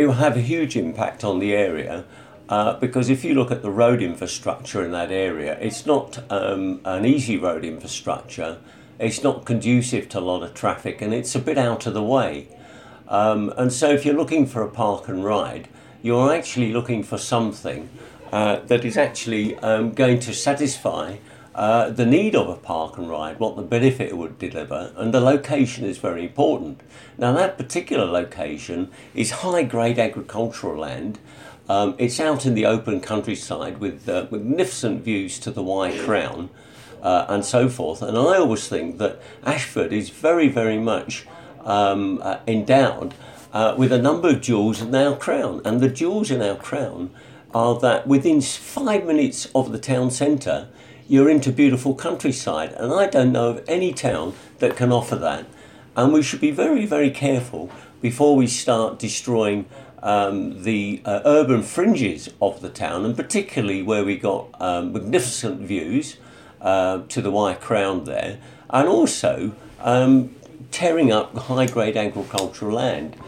will have a huge impact on the area because if you look at the road infrastructure in that area, it's not an easy road infrastructure. It's not conducive to a lot of traffic, and it's a bit out of the way. And so if you're looking for a park and ride, you're actually looking for something that is actually going to satisfy the need of a park and ride, what the benefit it would deliver, and the location is very important. Now that particular location is high-grade agricultural land. It's out in the open countryside with magnificent views to the Wye Crown and so forth. And I always think that Ashford is very, very much endowed with a number of jewels in our crown. And the jewels in our crown are that within 5 minutes of the town centre, you're into beautiful countryside. And I don't know of any town that can offer that. And we should be very, very careful before we start destroying the urban fringes of the town, and particularly where we got magnificent views to the Wye Crown there, and also tearing up high-grade agricultural land.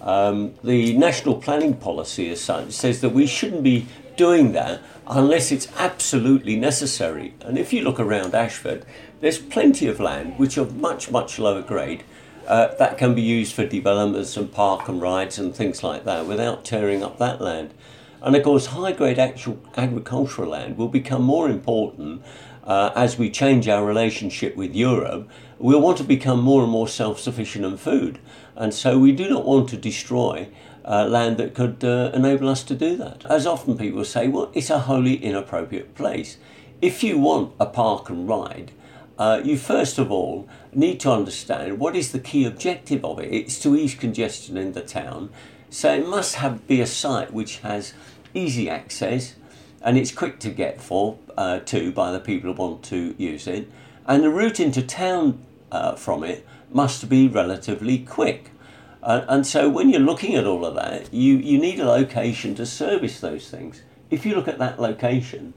The national planning policy as such says that we shouldn't be doing that unless it's absolutely necessary. And if you look around Ashford, there's plenty of land which are much, much lower grade that can be used for developments and park and rides and things like that without tearing up that land. And of course, high-grade actual agricultural land will become more important as we change our relationship with Europe. We'll want to become more and more self-sufficient in food. And so we do not want to destroy land that could enable us to do that. As often people say, well, it's a wholly inappropriate place. If you want a park and ride, you first of all need to understand what is the key objective of it. It's to ease congestion in the town. So it must be a site which has easy access and it's quick to get to by the people who want to use it. And the route into town from it must be relatively quick. And so when you're looking at all of that, you need a location to service those things. If you look at that location,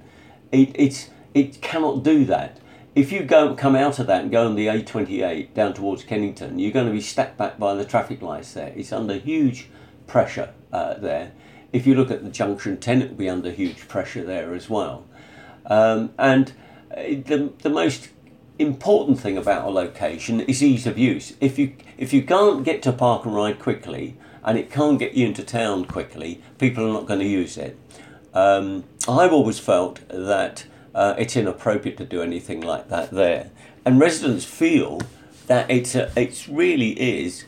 it cannot do that. If you come out of that and go on the A28 down towards Kennington, you're going to be stacked back by the traffic lights there. It's under huge pressure there. If you look at the junction 10, it will be under huge pressure there as well. And the most important thing about a location is ease of use. If you can't get to park and ride quickly and it can't get you into town quickly, people are not going to use it. I've always felt that it's inappropriate to do anything like that there, and residents feel that it really is.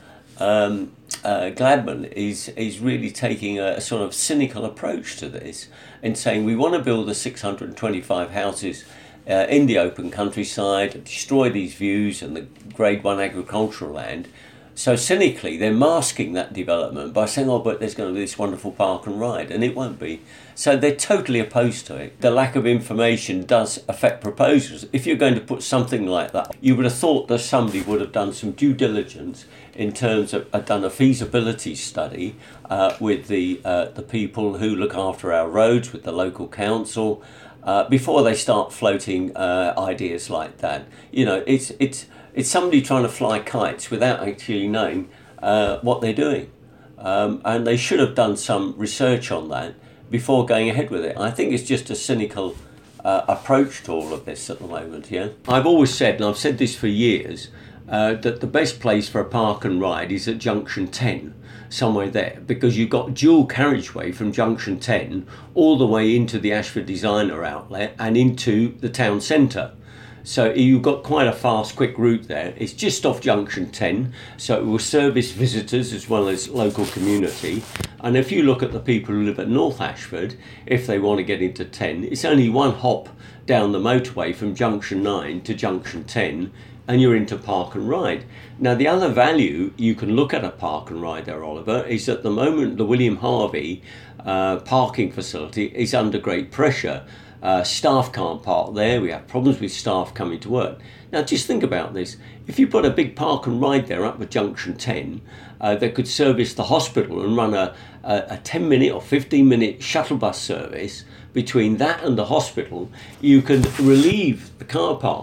Gladman is really taking a sort of cynical approach to this and saying we want to build the 625 houses in the open countryside, destroy these views and the Grade 1 agricultural land. So cynically, they're masking that development by saying, oh, but there's going to be this wonderful park and ride, and it won't be. So they're totally opposed to it. The lack of information does affect proposals. If you're going to put something like that, you would have thought that somebody would have done some due diligence in terms of done a feasibility study with the people who look after our roads, with the local council, before they start floating ideas like that. You know, it's somebody trying to fly kites without actually knowing what they're doing. And they should have done some research on that before going ahead with it. I think it's just a cynical approach to all of this at the moment, yeah? I've always said, and I've said this for years, that the best place for a park and ride is at Junction 10, somewhere there, because you've got dual carriageway from Junction 10 all the way into the Ashford Designer Outlet and into the town centre. So you've got quite a fast, quick route there. It's just off Junction 10, so it will service visitors as well as local community. And if you look at the people who live at North Ashford, if they want to get into 10, it's only one hop down the motorway from Junction 9 to Junction 10, and you're into park and ride. Now, the other value you can look at a park and ride there, Oliver, is at the moment the William Harvey parking facility is under great pressure. Staff can't park there. We have problems with staff coming to work. Now, just think about this. If you put a big park and ride there up at Junction 10, that could service the hospital and run a 10-minute or 15-minute shuttle bus service between that and the hospital, you can relieve the car park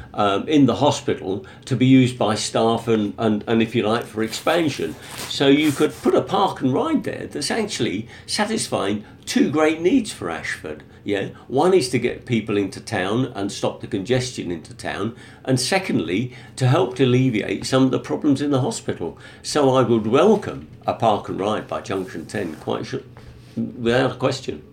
in the hospital to be used by staff and if you like, for expansion. So you could put a park and ride there that's actually satisfying two great needs for Ashford. Yeah, one is to get people into town and stop the congestion into town, and secondly, to help to alleviate some of the problems in the hospital. So I would welcome a park and ride by Junction 10, without a question.